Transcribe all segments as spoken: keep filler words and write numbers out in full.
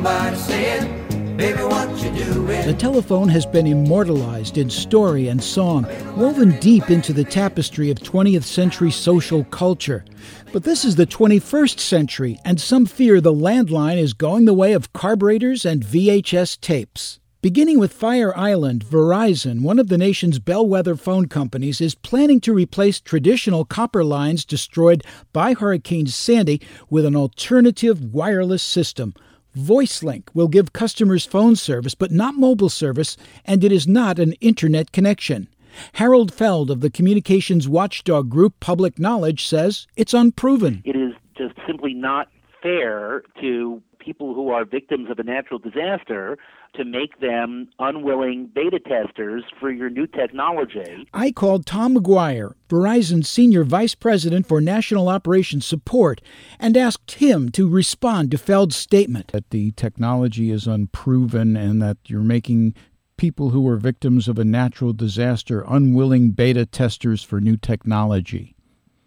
somebody said, baby, what you doing? The telephone has been immortalized in story and song, woven deep into the tapestry of twentieth century social culture. But this is the twenty-first century, and some fear the landline is going the way of carburetors and V H S tapes. Beginning with Fire Island, Verizon, one of the nation's bellwether phone companies, is planning to replace traditional copper lines destroyed by Hurricane Sandy with an alternative wireless system. VoiceLink will give customers phone service but not mobile service, and it is not an internet connection. Harold Feld of the communications watchdog group Public Knowledge says it's unproven. It is just simply not fair to people who are victims of a natural disaster to make them unwilling beta testers for your new technology. I called Tom McGuire, Verizon's Senior Vice President for National Operations Support, and asked him to respond to Feld's statement. That the technology is unproven and that you're making people who are victims of a natural disaster unwilling beta testers for new technology.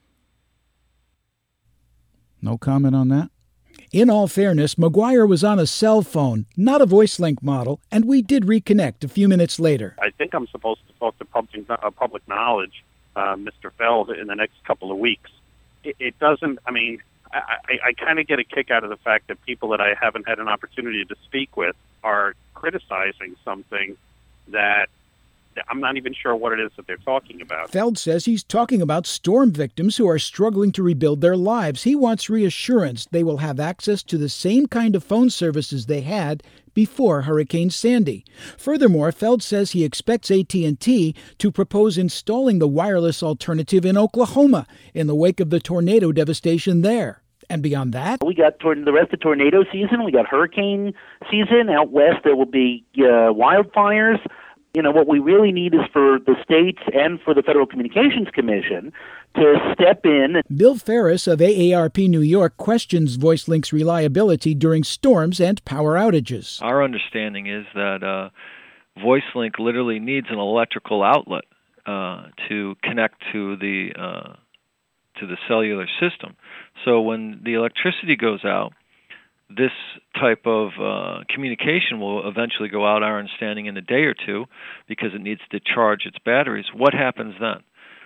No comment on that? In all fairness, McGuire was on a cell phone, not a VoiceLink model, and we did reconnect a few minutes later. I think I'm supposed to talk to public, uh, public knowledge, uh, Mister Feld, in the next couple of weeks. It, it doesn't, I mean, I, I, I kind of get a kick out of the fact that people that I haven't had an opportunity to speak with are criticizing something that I'm not even sure what it is that they're talking about. Feld says he's talking about storm victims who are struggling to rebuild their lives. He wants reassurance they will have access to the same kind of phone services they had before Hurricane Sandy. Furthermore, Feld says he expects A T and T to propose installing the wireless alternative in Oklahoma in the wake of the tornado devastation there. And beyond that, we got tor- the rest of tornado season. We got hurricane season. Out west, there will be uh, wildfires. You know, what we really need is for the states and for the Federal Communications Commission to step in. Bill Ferris of A A R P New York questions VoiceLink's reliability during storms and power outages. Our understanding is that uh, VoiceLink literally needs an electrical outlet uh, to connect to the uh, to the cellular system. So when the electricity goes out, this type of uh, communication will eventually go out, our understanding, in a day or two, because it needs to charge its batteries. What happens then?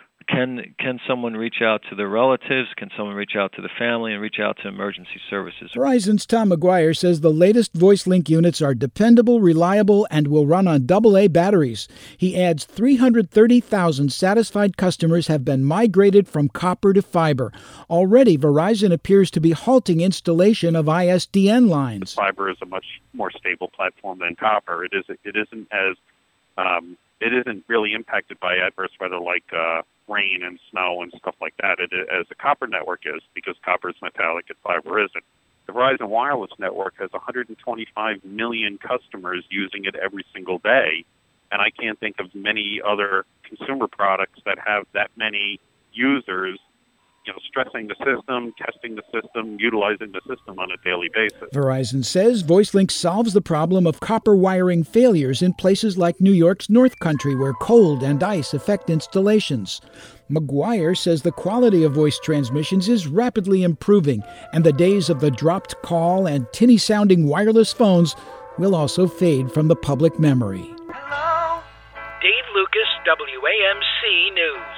Can can someone reach out to their relatives? Can someone reach out to the family and reach out to emergency services? Verizon's Tom McGuire says the latest VoiceLink units are dependable, reliable, and will run on double A batteries. He adds three hundred thirty thousand satisfied customers have been migrated from copper to fiber. Already, Verizon appears to be halting installation of I S D N lines. Fiber is a much more stable platform than copper. It is. It isn't as. Um, it isn't really impacted by adverse weather like uh, rain and snow and stuff like that, it, as the copper network is, because copper is metallic and fiber isn't. The Verizon Wireless Network has one hundred twenty-five million customers using it every single day, and I can't think of many other consumer products that have that many users, you know, stressing the system, testing the system, utilizing the system on a daily basis. Verizon says VoiceLink solves the problem of copper wiring failures in places like New York's North Country, where cold and ice affect installations. McGuire says the quality of voice transmissions is rapidly improving, and the days of the dropped call and tinny-sounding wireless phones will also fade from the public memory. Hello? Dave Lucas, W A M C News.